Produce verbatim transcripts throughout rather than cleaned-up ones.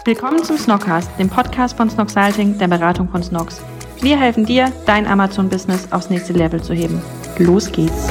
Willkommen zum Snockcast, dem Podcast von Snoxalting, der Beratung von Snox. Wir helfen dir, dein Amazon-Business aufs nächste Level zu heben. Los geht's!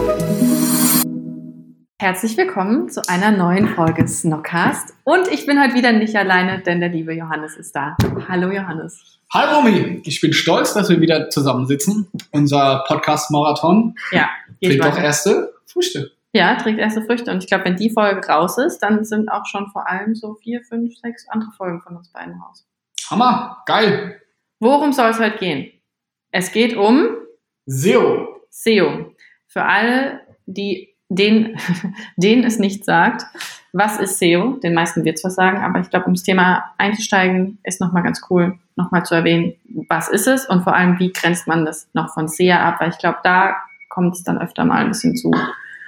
Herzlich willkommen zu einer neuen Folge Snockcast. Und ich bin heute wieder nicht alleine, denn der liebe Johannes ist da. Hallo Johannes. Hi Romy, ich bin stolz, dass wir wieder zusammensitzen. Unser Podcast-Marathon ja, trägt doch erste Früchte. Ja, trägt erste Früchte. Und ich glaube, wenn die Folge raus ist, dann sind auch schon vor allem so vier, fünf, sechs andere Folgen von uns beiden raus. Hammer, geil. Worum soll es heute gehen? Es geht um S E O. S E O. Für alle, die denen, denen es nicht sagt, was ist S E O? Den meisten wird es was sagen, aber ich glaube, um das Thema einzusteigen, ist nochmal ganz cool, nochmal zu erwähnen, was ist es und vor allem, wie grenzt man das noch von S E A ab? Weil ich glaube, da kommt es dann öfter mal ein bisschen zu,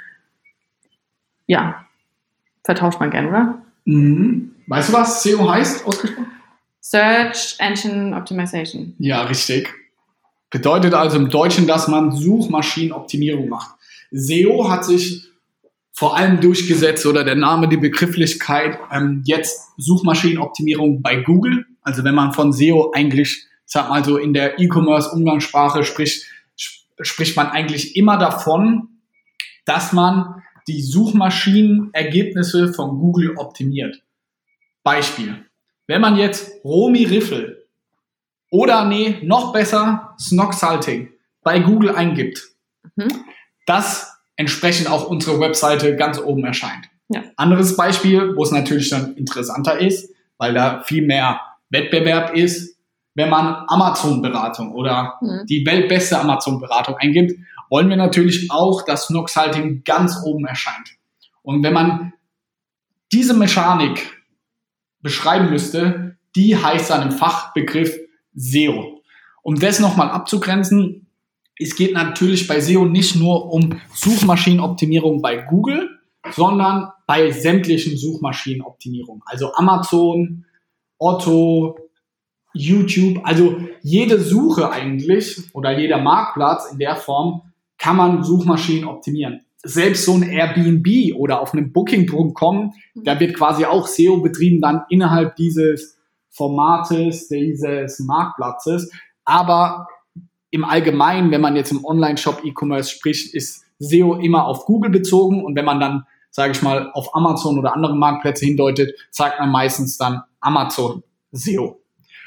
ja, vertauscht man gern, oder? Mhm. Weißt du, was S E O heißt, ausgesprochen? Search Engine Optimization. Ja, richtig. Bedeutet also im Deutschen, dass man Suchmaschinenoptimierung macht. S E O hat sich vor allem durchgesetzt, oder der Name, die Begrifflichkeit, ähm, jetzt Suchmaschinenoptimierung bei Google. Also wenn man von S E O eigentlich, sag mal so in der E-Commerce-Umgangssprache spricht, sp- spricht man eigentlich immer davon, dass man die Suchmaschinenergebnisse von Google optimiert. Beispiel. Wenn man jetzt Romy Riffel oder nee, noch besser Snoxalting bei Google eingibt, mhm. dass entsprechend auch unsere Webseite ganz oben erscheint. Ja. Anderes Beispiel, wo es natürlich dann interessanter ist, weil da viel mehr Wettbewerb ist, wenn man Amazon-Beratung oder mhm. die weltbeste Amazon-Beratung eingibt, wollen wir natürlich auch, dass Snoxalting ganz oben erscheint. Und wenn man diese Mechanik beschreiben müsste, die heißt dann im Fachbegriff S E O. Um das nochmal abzugrenzen, es geht natürlich bei S E O nicht nur um Suchmaschinenoptimierung bei Google, sondern bei sämtlichen Suchmaschinenoptimierungen. Also Amazon, Otto, YouTube, also jede Suche eigentlich oder jeder Marktplatz in der Form kann man Suchmaschinen optimieren. Selbst so ein Airbnb oder auf einem Booking Punkt com, da wird quasi auch S E O betrieben dann innerhalb dieses Formates, dieses Marktplatzes. Aber im Allgemeinen, wenn man jetzt im Online-Shop E-Commerce spricht, ist S E O immer auf Google bezogen. Und wenn man dann, sage ich mal, auf Amazon oder andere Marktplätze hindeutet, zeigt man meistens dann Amazon S E O.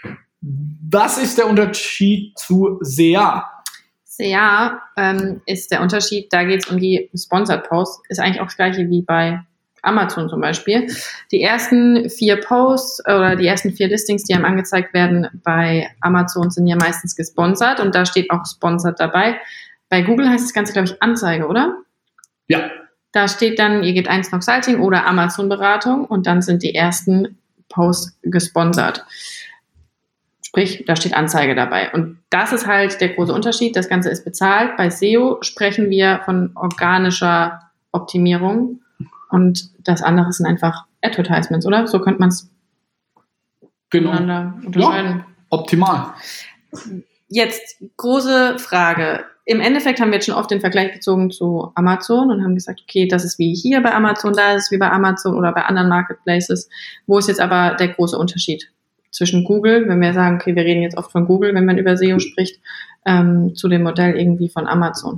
Was ist der Unterschied zu S E A? S E A ähm, ist der Unterschied, da geht es um die Sponsored Posts, ist eigentlich auch das gleiche wie bei Amazon zum Beispiel. Die ersten vier Posts oder die ersten vier Listings, die einem angezeigt werden bei Amazon, sind ja meistens gesponsert und da steht auch Sponsored dabei. Bei Google heißt das Ganze, glaube ich, Anzeige, oder? Ja. Da steht dann, ihr gebt ein Snoxalting oder Amazon-Beratung und dann sind die ersten Posts gesponsert. Sprich, da steht Anzeige dabei. Und das ist halt der große Unterschied. Das Ganze ist bezahlt. Bei S E O sprechen wir von organischer Optimierung. Und das andere sind einfach Advertisements, oder? So könnte man es genau. miteinander unterscheiden. Ja, optimal. Jetzt, große Frage. Im Endeffekt haben wir jetzt schon oft den Vergleich gezogen zu Amazon und haben gesagt, okay, das ist wie hier bei Amazon, da ist es wie bei Amazon oder bei anderen Marketplaces. Wo ist jetzt aber der große Unterschied zwischen Google, wenn wir sagen, okay, wir reden jetzt oft von Google, wenn man über S E O spricht, ähm, zu dem Modell irgendwie von Amazon?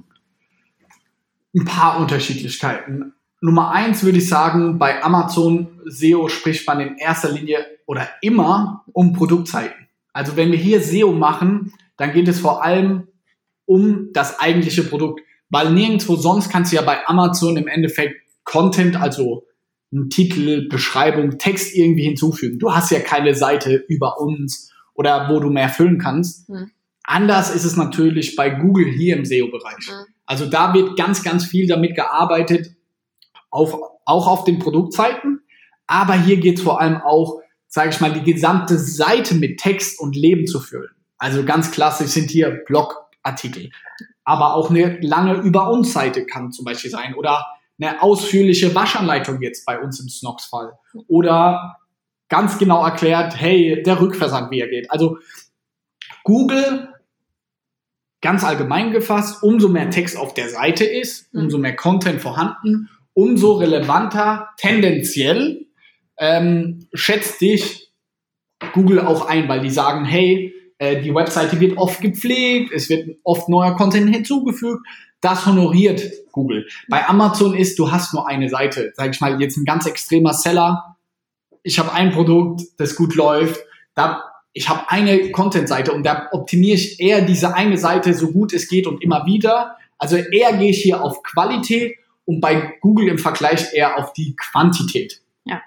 Ein paar Unterschiedlichkeiten. Nummer eins würde ich sagen, bei Amazon S E O spricht man in erster Linie oder immer um Produktseiten. Also wenn wir hier S E O machen, dann geht es vor allem um das eigentliche Produkt, weil nirgendwo sonst kannst du ja bei Amazon im Endeffekt Content, also einen Titel, Beschreibung, Text irgendwie hinzufügen. Du hast ja keine Seite über uns oder wo du mehr füllen kannst. Hm. Anders ist es natürlich bei Google hier im S E O-Bereich. Hm. Also da wird ganz, ganz viel damit gearbeitet, auf, auch auf den Produktseiten. Aber hier geht es vor allem auch, sage ich mal, die gesamte Seite mit Text und Leben zu füllen. Also ganz klassisch sind hier Blogartikel. Aber auch eine lange Über-uns-Seite kann zum Beispiel sein. Oder eine ausführliche Waschanleitung jetzt bei uns im Snox-Fall. Oder ganz genau erklärt, hey, der Rückversand, wie er geht. Also Google, ganz allgemein gefasst, umso mehr Text auf der Seite ist, umso mehr Content vorhanden, umso relevanter tendenziell ähm, schätzt dich Google auch ein, weil die sagen, hey, äh, die Webseite wird oft gepflegt, es wird oft neuer Content hinzugefügt. Das honoriert Google. Bei Amazon ist, du hast nur eine Seite. Sag ich mal, jetzt ein ganz extremer Seller. Ich habe ein Produkt, das gut läuft. Da, ich habe eine Content-Seite und da optimiere ich eher diese eine Seite so gut es geht und immer wieder. Also eher gehe ich hier auf Qualität und bei Google im Vergleich eher auf die Quantität. Ja.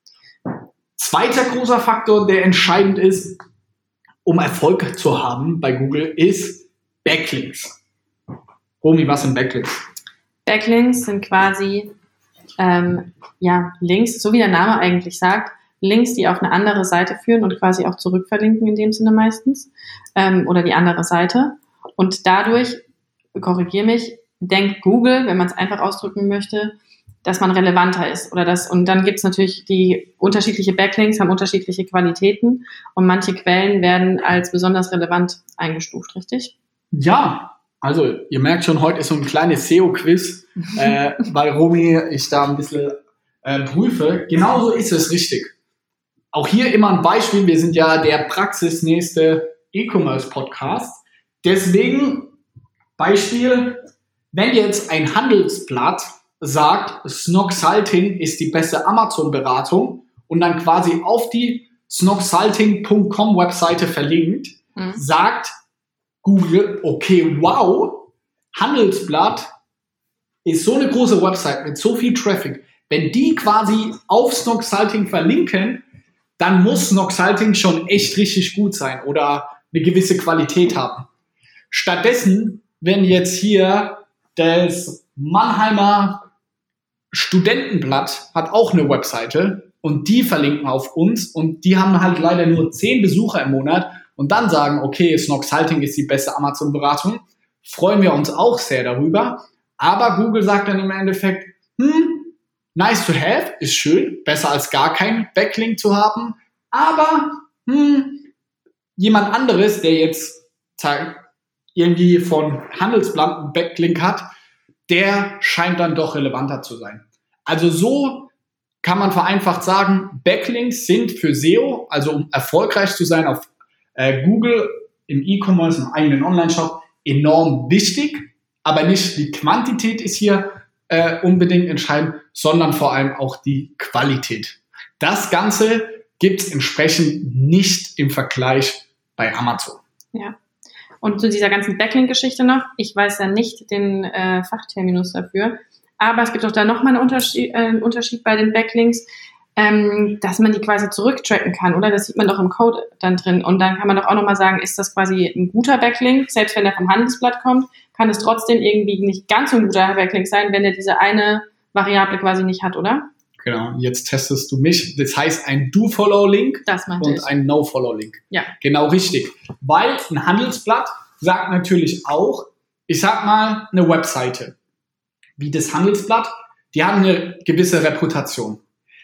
Zweiter großer Faktor, der entscheidend ist, um Erfolg zu haben bei Google, ist Backlinks. Romy, was sind Backlinks? Backlinks sind quasi ähm, ja, Links, so wie der Name eigentlich sagt, Links, die auf eine andere Seite führen und quasi auch zurückverlinken in dem Sinne meistens ähm, oder die andere Seite. Und dadurch, korrigiere mich, denkt Google, wenn man es einfach ausdrücken möchte, dass man relevanter ist. Oder das, und dann gibt es natürlich die unterschiedliche Backlinks, haben unterschiedliche Qualitäten und manche Quellen werden als besonders relevant eingestuft, richtig? Ja. Also, ihr merkt schon, heute ist so ein kleines S E O-Quiz, äh, weil Romy ich da ein bisschen äh, prüfe. Genauso ist es richtig. Auch hier immer ein Beispiel. Wir sind ja der praxisnächste E-Commerce-Podcast. Deswegen Beispiel, wenn jetzt ein Handelsblatt sagt, Snoxalting ist die beste Amazon-Beratung und dann quasi auf die snoxalting punkt com Webseite verlinkt, mhm. sagt Google, okay, wow, Handelsblatt ist so eine große Website mit so viel Traffic. Wenn die quasi auf Snoxalting verlinken, dann muss Snoxalting schon echt richtig gut sein oder eine gewisse Qualität haben. Stattdessen, wenn jetzt hier das Mannheimer Studentenblatt hat auch eine Webseite und die verlinken auf uns und die haben halt leider nur zehn Besucher im Monat, und dann sagen, okay, Snoxalting ist die beste Amazon-Beratung, freuen wir uns auch sehr darüber. Aber Google sagt dann im Endeffekt, hm, nice to have, ist schön, besser als gar kein Backlink zu haben. Aber hm, jemand anderes, der jetzt irgendwie von Handelsblatt einen Backlink hat, der scheint dann doch relevanter zu sein. Also so kann man vereinfacht sagen, Backlinks sind für S E O, also um erfolgreich zu sein auf Äh, Google im E-Commerce, im eigenen Online-Shop enorm wichtig, aber nicht die Quantität ist hier äh, unbedingt entscheidend, sondern vor allem auch die Qualität. Das Ganze gibt es entsprechend nicht im Vergleich bei Amazon. Ja. Und zu dieser ganzen Backlink-Geschichte noch, ich weiß ja nicht den äh, Fachterminus dafür, aber es gibt auch da nochmal einen Unterschied, äh, einen Unterschied bei den Backlinks, Ähm, dass man die quasi zurücktracken kann, oder? Das sieht man doch im Code dann drin. Und dann kann man doch auch nochmal sagen, ist das quasi ein guter Backlink? Selbst wenn der vom Handelsblatt kommt, kann es trotzdem irgendwie nicht ganz so ein guter Backlink sein, wenn der diese eine Variable quasi nicht hat, oder? Genau, jetzt testest du mich. Das heißt ein Do-Follow-Link und ich. ein No-Follow-Link. Ja. Genau richtig. Weil ein Handelsblatt sagt natürlich auch, ich sag mal, eine Webseite wie das Handelsblatt, die haben eine gewisse Reputation.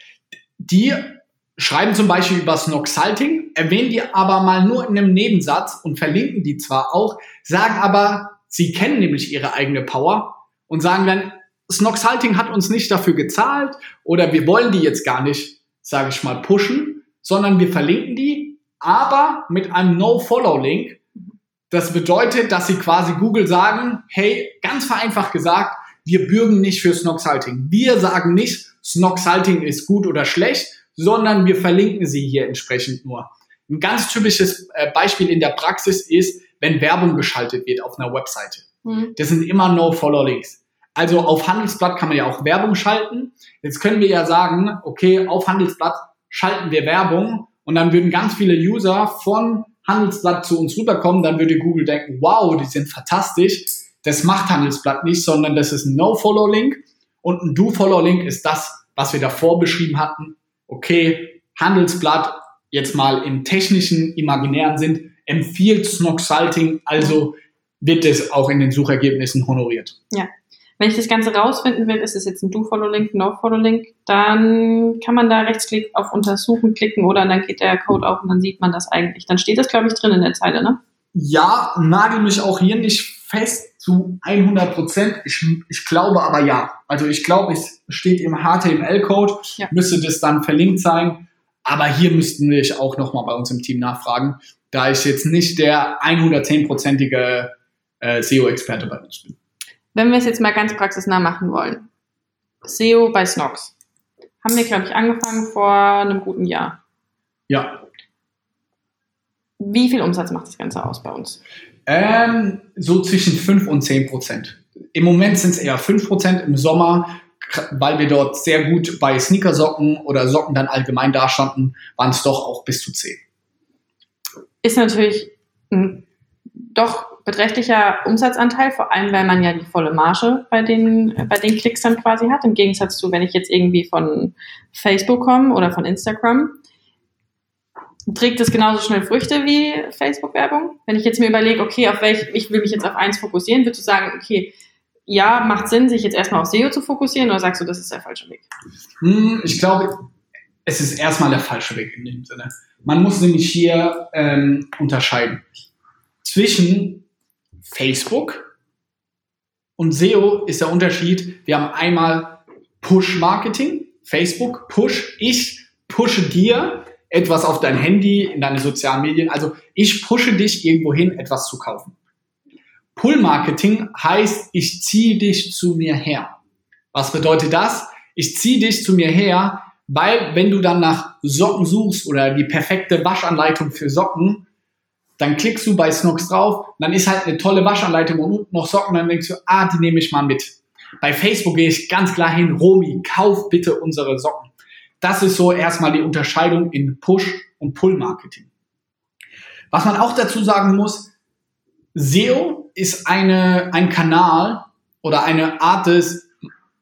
Die schreiben zum Beispiel über Snoxalting, erwähnen die aber mal nur in einem Nebensatz und verlinken die zwar auch, sagen aber, sie kennen nämlich ihre eigene Power und sagen dann, Snoxalting hat uns nicht dafür gezahlt oder wir wollen die jetzt gar nicht, sage ich mal, pushen, sondern wir verlinken die, aber mit einem No-Follow-Link. Das bedeutet, dass sie quasi Google sagen, hey, ganz vereinfacht gesagt, wir bürgen nicht für Snoxalting. Wir sagen nicht, Snoxalting ist gut oder schlecht, sondern wir verlinken sie hier entsprechend nur. Ein ganz typisches äh, Beispiel in der Praxis ist, wenn Werbung geschaltet wird auf einer Webseite. Mhm. Das sind immer No-Follow-Links. Also auf Handelsblatt kann man ja auch Werbung schalten. Jetzt können wir ja sagen, okay, auf Handelsblatt schalten wir Werbung und dann würden ganz viele User von Handelsblatt zu uns rüberkommen. Dann würde Google denken, wow, die sind fantastisch. Das macht Handelsblatt nicht, sondern das ist ein No-Follow-Link. Und ein Do-Follow-Link ist das, was wir davor beschrieben hatten. Okay, Handelsblatt, jetzt mal im technischen, imaginären Sinn, empfiehlt Snoxalting, also wird es auch in den Suchergebnissen honoriert. Ja, wenn ich das Ganze rausfinden will, ist es jetzt ein Do-Follow-Link, No-Follow-Link, dann kann man da rechtsklick auf Untersuchen klicken oder dann geht der Code auf und dann sieht man das eigentlich. Dann steht das, glaube ich, drin in der Zeile, ne? Ja, nagel mich auch hier nicht fest zu hundert Prozent. Ich, ich glaube aber ja. Also ich glaube, es steht im H T M L-Code, ja. Müsste das dann verlinkt sein. Aber hier müssten wir auch nochmal bei uns im Team nachfragen, da ich jetzt nicht der hundertzehn-prozentige äh, S E O-Experte bei uns bin. Wenn wir es jetzt mal ganz praxisnah machen wollen. S E O bei Snox. Haben wir, glaube ich, angefangen vor einem guten Jahr. Ja. Wie viel Umsatz macht das Ganze aus bei uns? Ähm, so zwischen fünf und zehn Prozent. Im Moment sind es eher fünf Prozent, im Sommer, weil wir dort sehr gut bei Sneakersocken oder Socken dann allgemein dastanden, waren es doch auch bis zu zehn. Ist natürlich ein doch beträchtlicher Umsatzanteil, vor allem weil man ja die volle Marge bei den, bei den Klicks dann quasi hat, im Gegensatz zu, wenn ich jetzt irgendwie von Facebook komme oder von Instagram. Trägt es genauso schnell Früchte wie Facebook-Werbung? Wenn ich jetzt mir überlege, okay, auf welch, ich will mich jetzt auf eins fokussieren, würdest du sagen, okay, ja, macht Sinn, sich jetzt erstmal auf S E O zu fokussieren, oder sagst du, das ist der falsche Weg? Hm, ich glaube, es ist erstmal der falsche Weg in dem Sinne. Man muss nämlich hier ähm, unterscheiden zwischen Facebook und S E O ist der Unterschied. Wir haben einmal Push-Marketing, Facebook, Push, ich pushe dir etwas auf dein Handy, in deine sozialen Medien. Also ich pushe dich irgendwo hin, etwas zu kaufen. Pull-Marketing heißt, ich ziehe dich zu mir her. Was bedeutet das? Ich ziehe dich zu mir her, weil wenn du dann nach Socken suchst oder die perfekte Waschanleitung für Socken, dann klickst du bei Snox drauf, dann ist halt eine tolle Waschanleitung und unten noch Socken, dann denkst du, ah, die nehme ich mal mit. Bei Facebook gehe ich ganz klar hin, Romy, kauf bitte unsere Socken. Das ist so erstmal die Unterscheidung in Push- und Pull-Marketing. Was man auch dazu sagen muss, S E O ist eine, ein Kanal oder eine Art des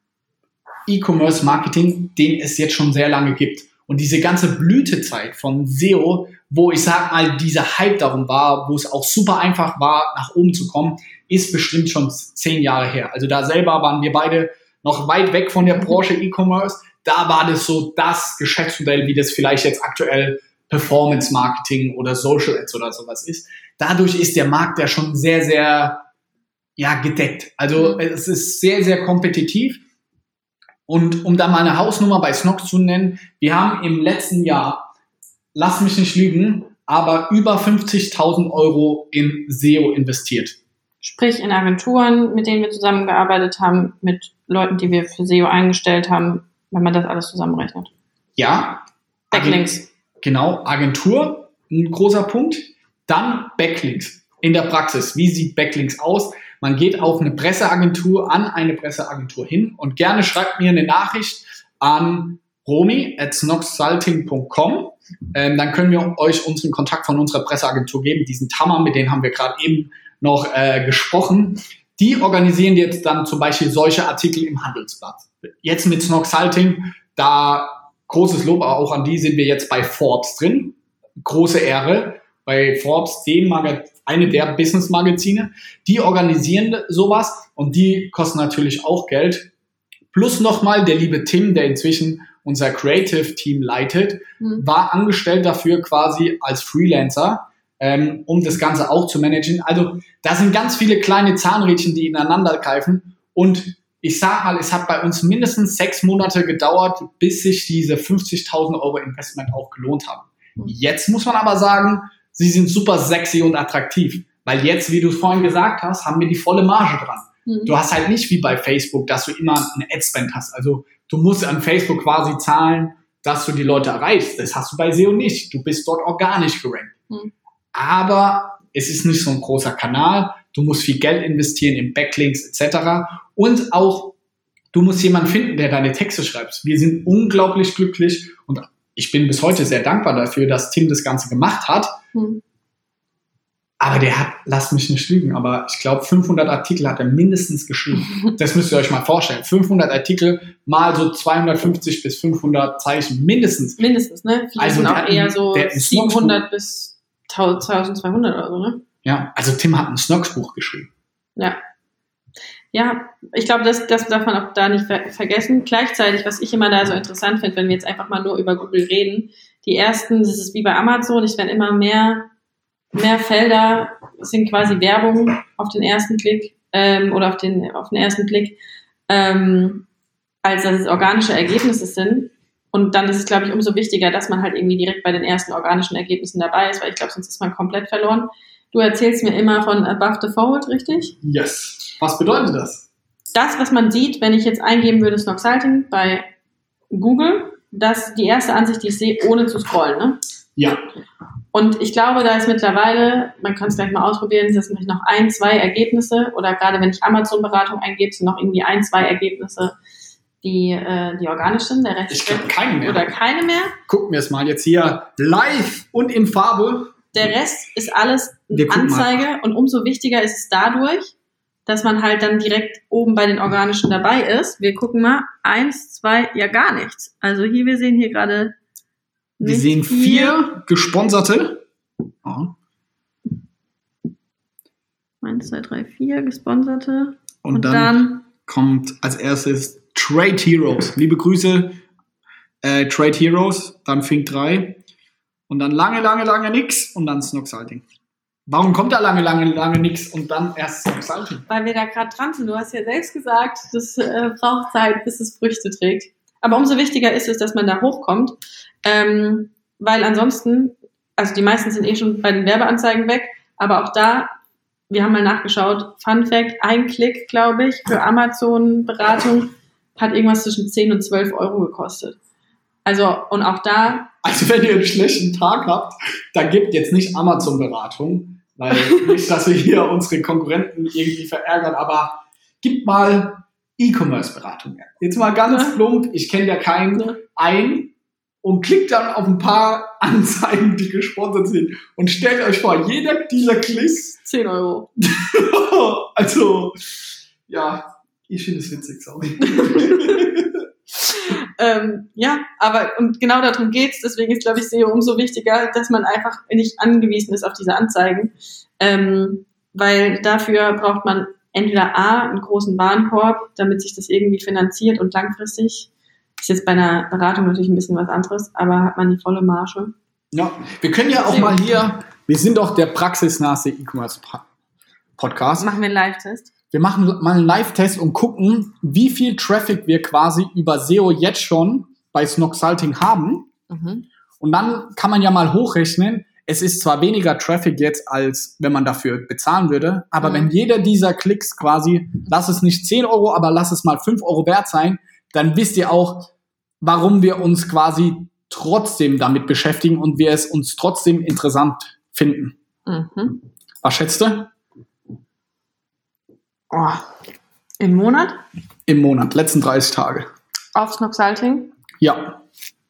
E-Commerce-Marketing, den es jetzt schon sehr lange gibt. Und diese ganze Blütezeit von S E O, wo ich sag mal, dieser Hype darum war, wo es auch super einfach war, nach oben zu kommen, ist bestimmt schon zehn Jahre her. Also da selber waren wir beide noch weit weg von der Branche E-Commerce. Da war das so das Geschäftsmodell, wie das vielleicht jetzt aktuell Performance-Marketing oder Social Ads oder sowas ist. Dadurch ist der Markt ja schon sehr, sehr ja, gedeckt. Also es ist sehr, sehr kompetitiv. Und um da mal eine Hausnummer bei Snox zu nennen, wir haben im letzten Jahr, lass mich nicht lügen, aber über fünfzigtausend Euro in S E O investiert. Sprich in Agenturen, mit denen wir zusammengearbeitet haben, mit Leuten, die wir für S E O eingestellt haben, wenn man das alles zusammenrechnet. Ja. Backlinks. Genau, Agentur, ein großer Punkt. Dann Backlinks. In der Praxis, wie sieht Backlinks aus? Man geht auf eine Presseagentur, an eine Presseagentur hin und gerne schreibt mir eine Nachricht an romy at snoxsalting punkt com. Ähm, dann können wir euch unseren Kontakt von unserer Presseagentur geben. Diesen Tammer, mit denen haben wir gerade eben noch äh, gesprochen. Die organisieren jetzt dann zum Beispiel solche Artikel im Handelsblatt. Jetzt mit Snoxsalting, da großes Lob auch an die, sind wir jetzt bei Forbes drin. Große Ehre. Bei Forbes, dem Magazin, eine der Business-Magazine, die organisieren sowas und die kosten natürlich auch Geld. Plus nochmal der liebe Tim, der inzwischen unser Creative-Team leitet, mhm. war angestellt dafür quasi als Freelancer, ähm, um das Ganze auch zu managen. Also da sind ganz viele kleine Zahnrädchen, die ineinander greifen und ich sag mal, es hat bei uns mindestens sechs Monate gedauert, bis sich diese fünfzigtausend Euro Investment auch gelohnt haben. Mhm. Jetzt muss man aber sagen, sie sind super sexy und attraktiv, weil jetzt, wie du es vorhin gesagt hast, haben wir die volle Marge dran. Mhm. Du hast halt nicht wie bei Facebook, dass du immer einen Adspend hast. Also du musst an Facebook quasi zahlen, dass du die Leute erreichst. Das hast du bei S E O nicht. Du bist dort organisch gerankt. Mhm. Aber es ist nicht so ein großer Kanal. Du musst viel Geld investieren in Backlinks et cetera. Und auch, du musst jemanden finden, der deine Texte schreibt. Wir sind unglaublich glücklich und ich bin bis heute sehr dankbar dafür, dass Tim das Ganze gemacht hat. Hm. Aber der hat, lasst mich nicht lügen, aber ich glaube, fünfhundert Artikel hat er mindestens geschrieben. Das müsst ihr euch mal vorstellen. fünfhundert Artikel mal so zweihundertfünfzig bis fünfhundert Zeichen, mindestens. Mindestens, ne? Viele also sind auch eher so siebenhundert Snox-Buch. Bis zwölfhundert oder so, ne? Ja, also Tim hat ein Snox-Buch geschrieben. Ja. Ja, ich glaube, das, das darf man auch da nicht ver- vergessen. Gleichzeitig, was ich immer da so interessant finde, wenn wir jetzt einfach mal nur über Google reden, die ersten, das ist wie bei Amazon, es werden immer mehr, mehr Felder, sind quasi Werbung auf den ersten Klick ähm, oder auf den, auf den ersten Blick, ähm, als dass es organische Ergebnisse sind. Und dann ist es, glaube ich, umso wichtiger, dass man halt irgendwie direkt bei den ersten organischen Ergebnissen dabei ist, weil ich glaube, sonst ist man komplett verloren. Du erzählst mir immer von Above the Fold, richtig? Yes. Was bedeutet das? Das, was man sieht, wenn ich jetzt eingeben würde, Snoxalting bei Google, das ist die erste Ansicht, die ich sehe, ohne zu scrollen, ne? Ja. Und ich glaube, da ist mittlerweile, man kann es gleich mal ausprobieren, das sind noch ein, zwei Ergebnisse oder gerade wenn ich Amazon-Beratung eingebe, sind noch irgendwie ein, zwei Ergebnisse, die, äh, die organisch sind. Der Rest ich glaube keine mehr. Oder keine mehr. Gucken wir es mal jetzt hier live und in Farbe. Der Rest ist alles Anzeige mal. Und umso wichtiger ist es dadurch, dass man halt dann direkt oben bei den organischen dabei ist. Wir gucken mal, eins, zwei, ja gar nichts. Also hier, wir sehen hier gerade Wir sehen vier, vier gesponserte. Oh. eins, zwei, drei, vier gesponserte. Und, und dann, dann kommt als erstes Trade Heroes. Liebe Grüße, äh, Trade Heroes. Dann Fink drei. Und dann lange, lange, lange nix. Und dann Snoxalting. Warum kommt da lange, lange, lange nix und dann erst Snoxalting? Weil wir da gerade dran sind. Du hast ja selbst gesagt, das äh, braucht Zeit, bis es Früchte trägt. Aber umso wichtiger ist es, dass man da hochkommt. Ähm, weil ansonsten, also die meisten sind eh schon bei den Werbeanzeigen weg, aber auch da, wir haben mal nachgeschaut, Fun Fact, ein Klick, glaube ich, für Amazon-Beratung hat irgendwas zwischen zehn und zwölf Euro gekostet. Also, und auch da... Also wenn ihr einen schlechten Tag habt, dann gebt jetzt nicht Amazon-Beratung, weil nicht, dass wir hier unsere Konkurrenten irgendwie verärgern, aber gebt mal E-Commerce-Beratung. Jetzt mal ganz plump, ich kenne ja keinen, ein und klickt dann auf ein paar Anzeigen, die gesponsert sind und stellt euch vor, jeder dieser Klicks zehn Euro. Also, ja, ich finde es witzig, sorry. ähm, ja, aber und genau darum geht's. Deswegen ist, glaube ich, S E O umso wichtiger, dass man einfach nicht angewiesen ist auf diese Anzeigen, ähm, weil dafür braucht man entweder A, einen großen Warenkorb, damit sich das irgendwie finanziert und langfristig. Ist jetzt bei einer Beratung natürlich ein bisschen was anderes, aber hat man die volle Marge. Ja, wir können ja auch mal hier, wir sind doch der praxisnahe E-Commerce-Podcast. Machen wir einen Live-Test? Wir machen mal einen Live-Test und gucken, wie viel Traffic wir quasi über S E O jetzt schon bei Snoxalting haben. Mhm. Und dann kann man ja mal hochrechnen, es ist zwar weniger Traffic jetzt, als wenn man dafür bezahlen würde, aber mhm. wenn jeder dieser Klicks quasi, lass es nicht zehn Euro, aber lass es mal fünf Euro wert sein, dann wisst ihr auch, warum wir uns quasi trotzdem damit beschäftigen und wir es uns trotzdem interessant finden. Mhm. Was schätzt du? Oh. Im Monat? Im Monat, letzten dreißig Tage. Auf Snoxalting? Ja.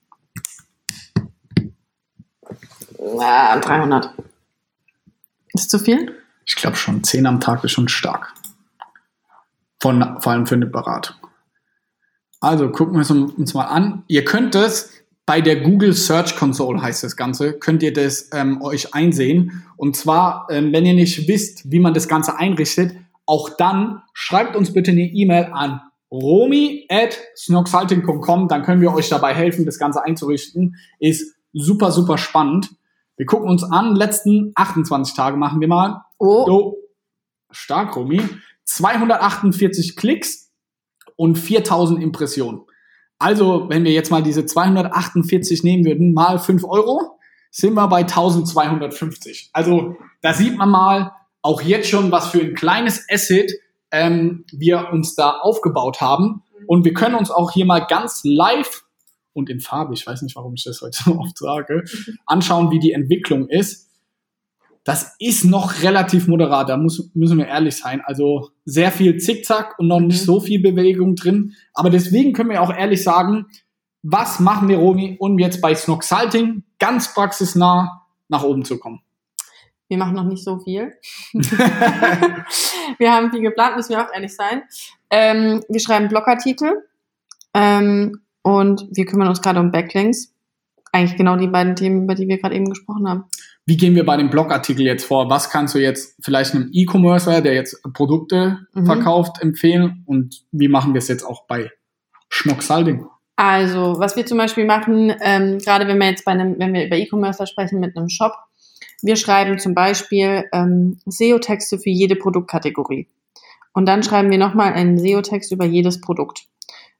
Na, dreihundert. Ist zu viel? Ich glaube schon, zehn am Tag ist schon stark. Von, vor allem für eine Beratung. Also gucken wir es uns mal an. Ihr könnt es bei der Google Search Console, heißt das Ganze, könnt ihr das ähm, euch einsehen. Und zwar, ähm, wenn ihr nicht wisst, wie man das Ganze einrichtet, auch dann schreibt uns bitte eine E-Mail an romy at snoxalting punkt com. Dann können wir euch dabei helfen, das Ganze einzurichten. Ist super, super spannend. Wir gucken uns an, letzten achtundzwanzig Tage machen wir mal. Oh. oh stark, Romy. zweihundertachtundvierzig Klicks und viertausend Impressionen. Also, wenn wir jetzt mal diese zweihundertachtundvierzig nehmen würden, mal fünf Euro, sind wir bei eintausendzweihundertfünfzig. Also, da sieht man mal auch jetzt schon, was für ein kleines Asset ähm, wir uns da aufgebaut haben. Und wir können uns auch hier mal ganz live und in Farbe, ich weiß nicht, warum ich das heute so oft sage, anschauen, wie die Entwicklung ist. Das ist noch relativ moderat, da muss, müssen wir ehrlich sein. Also sehr viel Zickzack und noch nicht so viel Bewegung drin. Aber deswegen können wir auch ehrlich sagen, was machen wir, Romy, um jetzt bei Snoxalting ganz praxisnah nach oben zu kommen? Wir machen noch nicht so viel. Wir haben viel geplant, müssen wir auch ehrlich sein. Ähm, wir schreiben Blogartikel ähm, und wir kümmern uns gerade um Backlinks. Eigentlich genau die beiden Themen, über die wir gerade eben gesprochen haben. Wie gehen wir bei dem Blogartikel jetzt vor? Was kannst du jetzt vielleicht einem E-Commercer, der jetzt Produkte mhm. verkauft, empfehlen? Und wie machen wir es jetzt auch bei Snoxalting? Also, was wir zum Beispiel machen, ähm, gerade wenn wir jetzt bei einem, wenn wir über E-Commercer sprechen mit einem Shop, wir schreiben zum Beispiel ähm, S E O-Texte für jede Produktkategorie. Und dann schreiben wir nochmal einen S E O-Text über jedes Produkt.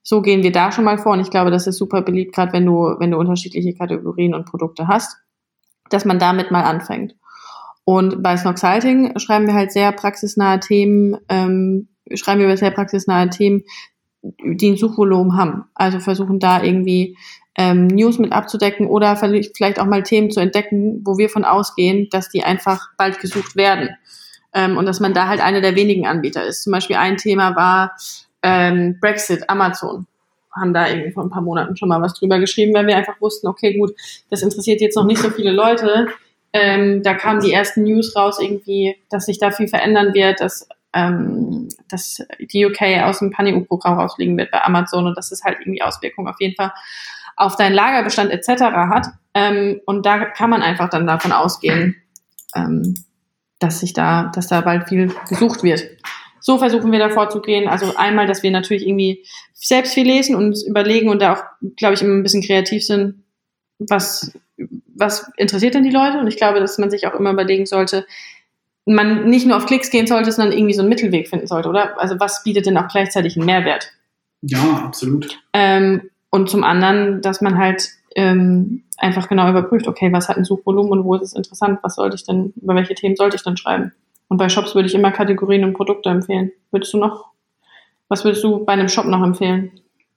So gehen wir da schon mal vor und ich glaube, das ist super beliebt, gerade wenn du, wenn du unterschiedliche Kategorien und Produkte hast, dass man damit mal anfängt. Und bei Snoxalting schreiben wir halt sehr praxisnahe Themen, ähm, schreiben wir über sehr praxisnahe Themen, die ein Suchvolumen haben. Also versuchen da irgendwie ähm, News mit abzudecken oder vielleicht auch mal Themen zu entdecken, wo wir von ausgehen, dass die einfach bald gesucht werden. Ähm, und dass man da halt einer der wenigen Anbieter ist. Zum Beispiel ein Thema war ähm, Brexit, Amazon. Haben da irgendwie vor ein paar Monaten schon mal was drüber geschrieben, weil wir einfach wussten, okay, gut, das interessiert jetzt noch nicht so viele Leute. Ähm, da kamen die ersten News raus irgendwie, dass sich da viel verändern wird, dass, ähm, dass die U K aus dem Pan-E U-Programm rausfliegen wird bei Amazon und dass es halt irgendwie Auswirkungen auf jeden Fall auf deinen Lagerbestand et cetera hat. Ähm, und da kann man einfach dann davon ausgehen, ähm, dass sich da, dass da bald viel gesucht wird. So versuchen wir da vorzugehen. Also einmal, dass wir natürlich irgendwie selbst viel lesen und uns überlegen und da auch, glaube ich, immer ein bisschen kreativ sind, was, was interessiert denn die Leute? Und ich glaube, dass man sich auch immer überlegen sollte, man nicht nur auf Klicks gehen sollte, sondern irgendwie so einen Mittelweg finden sollte, oder? Also was bietet denn auch gleichzeitig einen Mehrwert? Ja, absolut. Ähm, und zum anderen, dass man halt ähm, einfach genau überprüft, okay, was hat ein Suchvolumen und wo ist es interessant? Was sollte ich denn, über welche Themen sollte ich denn schreiben? Und bei Shops würde ich immer Kategorien und Produkte empfehlen. Würdest du noch, was würdest du bei einem Shop noch empfehlen?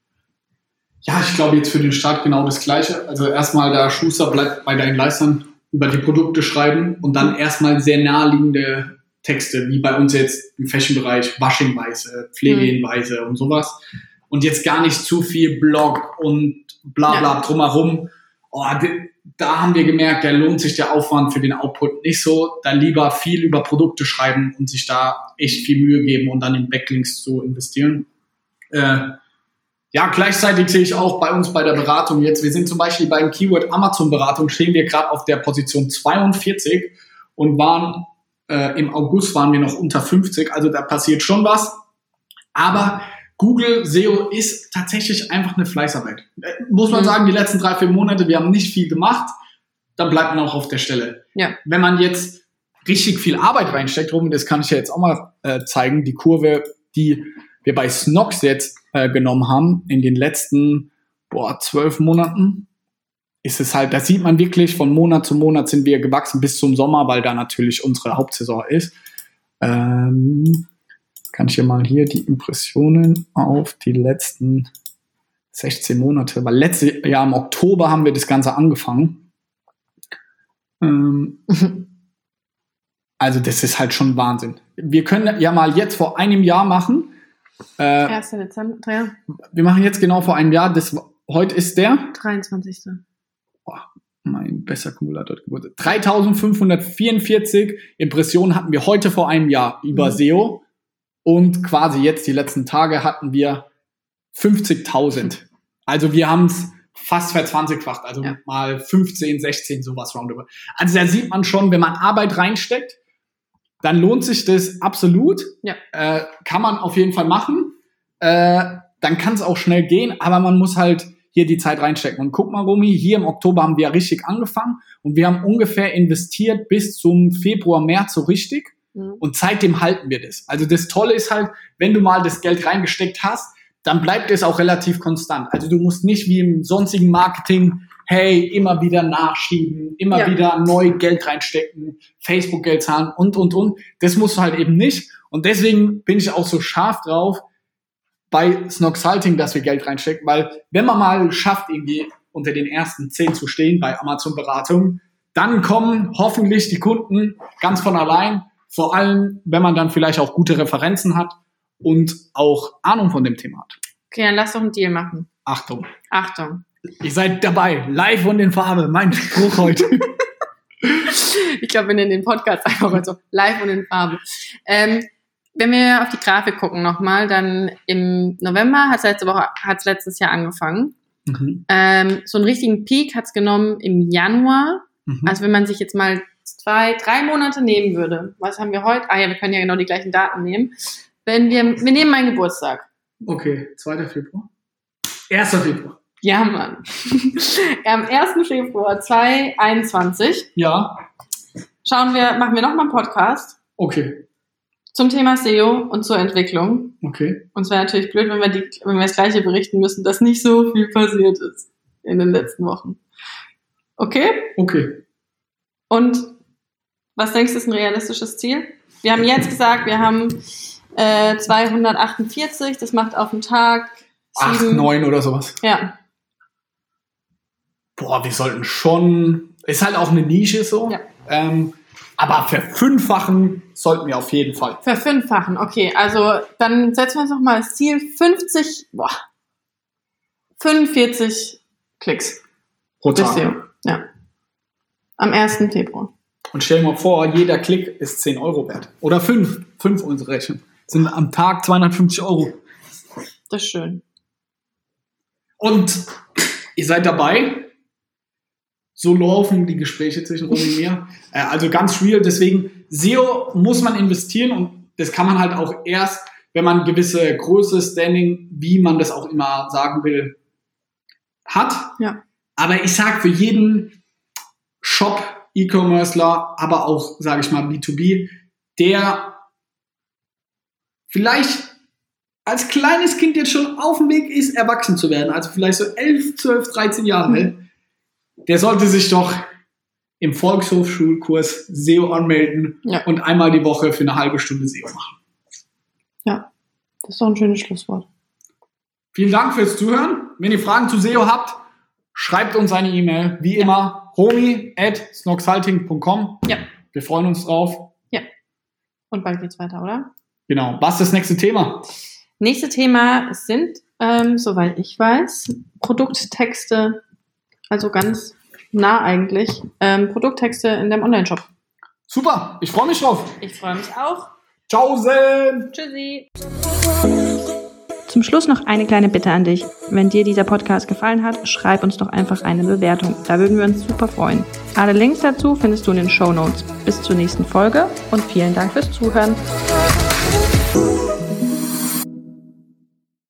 Ja, ich glaube jetzt für den Start genau das Gleiche. Also erstmal der Schuster bleibt bei deinen Leistern über die Produkte schreiben und dann erstmal sehr naheliegende Texte, wie bei uns jetzt im Fashion-Bereich, Washing-Weise, Pflegehinweise mhm. und sowas. Und jetzt gar nicht zu viel Blog und bla bla ja. drumherum. Oh, da haben wir gemerkt, da lohnt sich der Aufwand für den Output nicht so. Dann lieber viel über Produkte schreiben und sich da echt viel Mühe geben und dann in Backlinks zu investieren. Äh, ja, gleichzeitig sehe ich auch bei uns bei der Beratung jetzt, wir sind zum Beispiel beim Keyword Amazon Beratung, stehen wir gerade auf der Position zweiundvierzig und waren äh, im August waren wir noch unter fünfzig, also da passiert schon was. Aber Google S E O ist tatsächlich einfach eine Fleißarbeit. Äh, muss man mhm. sagen, die letzten drei, vier Monate, wir haben nicht viel gemacht, dann bleibt man auch auf der Stelle. Ja. Wenn man jetzt richtig viel Arbeit reinsteckt, rum, das kann ich ja jetzt auch mal äh, zeigen, die Kurve, die wir bei Snox jetzt äh, genommen haben, in den letzten boah, zwölf Monaten, ist es halt, da sieht man wirklich, von Monat zu Monat sind wir gewachsen bis zum Sommer, weil da natürlich unsere Hauptsaison ist. Ähm, kann ich hier mal hier die Impressionen auf die letzten sechzehn Monate, weil letztes Jahr im Oktober haben wir das Ganze angefangen. Ähm, also das ist halt schon Wahnsinn. Wir können ja mal jetzt vor einem Jahr machen, Äh, erster Dezember, ja. Wir machen jetzt genau vor einem Jahr, das, heute ist der dreiundzwanzigster Boah, mein bester Kumulator Geburtstag. dreitausendfünfhundertvierundvierzig Impressionen hatten wir heute vor einem Jahr über mhm. S E O und quasi jetzt die letzten Tage hatten wir fünfzigtausend. Also wir haben es fast verzwanzigfacht, also ja. mal fünfzehn, sechzehn, sowas roundabout. Also da sieht man schon, wenn man Arbeit reinsteckt, dann lohnt sich das absolut. Ja. Äh, kann man auf jeden Fall machen. Äh, dann kann es auch schnell gehen, aber man muss halt hier die Zeit reinstecken. Und guck mal, Romy, hier im Oktober haben wir ja richtig angefangen und wir haben ungefähr investiert bis zum Februar, März so richtig. Mhm. Und seitdem halten wir das. Also das Tolle ist halt, wenn du mal das Geld reingesteckt hast, dann bleibt es auch relativ konstant. Also du musst nicht wie im sonstigen Marketing hey, immer wieder nachschieben, immer ja. wieder neu Geld reinstecken, Facebook-Geld zahlen und, und, und. Das musst du halt eben nicht. Und deswegen bin ich auch so scharf drauf bei Snoxalting, dass wir Geld reinstecken, weil wenn man mal schafft, irgendwie unter den ersten zehn zu stehen bei Amazon-Beratung, dann kommen hoffentlich die Kunden ganz von allein, vor allem, wenn man dann vielleicht auch gute Referenzen hat und auch Ahnung von dem Thema hat. Okay, dann lass doch einen Deal machen. Achtung. Achtung. Ihr seid dabei, live und in Farbe, mein Spruch heute. Ich glaube, wir nennen den Podcast einfach mal so, live und in Farbe. Ähm, wenn wir auf die Grafik gucken nochmal, dann im November hat es letzte Woche, hat es letztes Jahr angefangen. Mhm. Ähm, so einen richtigen Peak hat es genommen im Januar. Mhm. Also wenn man sich jetzt mal zwei, drei Monate nehmen würde, was haben wir heute? Ah ja, wir können ja genau die gleichen Daten nehmen. Wenn wir, wir nehmen meinen Geburtstag. Okay, zweiter Februar. erster Februar. Ja, Mann. Am ersten Februar zweitausendeinundzwanzig. Ja. Schauen wir, machen wir nochmal einen Podcast. Okay. zum Thema S E O und zur Entwicklung. Okay. Und es wäre natürlich blöd, wenn wir, die, wenn wir das Gleiche berichten müssen, dass nicht so viel passiert ist in den letzten Wochen. Okay? Okay. Und was denkst du, ist ein realistisches Ziel? Wir haben jetzt gesagt, wir haben äh, zweihundertachtundvierzig, das macht auf den Tag acht, neun oder sowas. Ja. Boah, wir sollten schon, ist halt auch eine Nische so, Ja. ähm, aber verfünffachen sollten wir auf jeden Fall. Verfünffachen, okay. Also dann setzen wir uns noch mal das Ziel fünfzig, boah, fünfundvierzig Klicks. Pro Bis Tag. S E O. Ja. Am ersten Februar. Und stell dir mal vor, jeder Klick ist zehn Euro wert. Oder fünf. fünf unsere Rechnung. Sind am Tag zweihundertfünfzig Euro. Das ist schön. Und ihr seid dabei. So laufen die Gespräche zwischen Romy und mir. Äh, also ganz real. Deswegen, S E O muss man investieren. Und das kann man halt auch erst, wenn man gewisse Größe, Standing, wie man das auch immer sagen will, hat. Ja. Aber ich sag für jeden Shop, E-Commercer, aber auch, sage ich mal, B zwei B, der vielleicht als kleines Kind jetzt schon auf dem Weg ist, erwachsen zu werden, also vielleicht so elf, zwölf, dreizehn Jahre alt, mhm. der sollte sich doch im Volkshochschulkurs S E O anmelden ja. und einmal die Woche für eine halbe Stunde S E O machen. Ja, das ist doch ein schönes Schlusswort. Vielen Dank fürs Zuhören. Wenn ihr Fragen zu S E O habt, schreibt uns eine E-Mail, wie ja. immer, romy at snoxhalting punkt com. Ja. Wir freuen uns drauf. Ja. Und bald geht's weiter, oder? Genau. Was ist das nächste Thema? Nächste Thema sind, ähm, soweit ich weiß, Produkttexte, also ganz nah eigentlich, ähm, Produkttexte in dem Online-Shop. Super, ich freue mich drauf. Ich freue mich auch. Tschaußen. Tschüssi. Zum Schluss noch eine kleine Bitte an dich. Wenn dir dieser Podcast gefallen hat, schreib uns doch einfach eine Bewertung. Da würden wir uns super freuen. Alle Links dazu findest du in den Shownotes. Bis zur nächsten Folge und vielen Dank fürs Zuhören.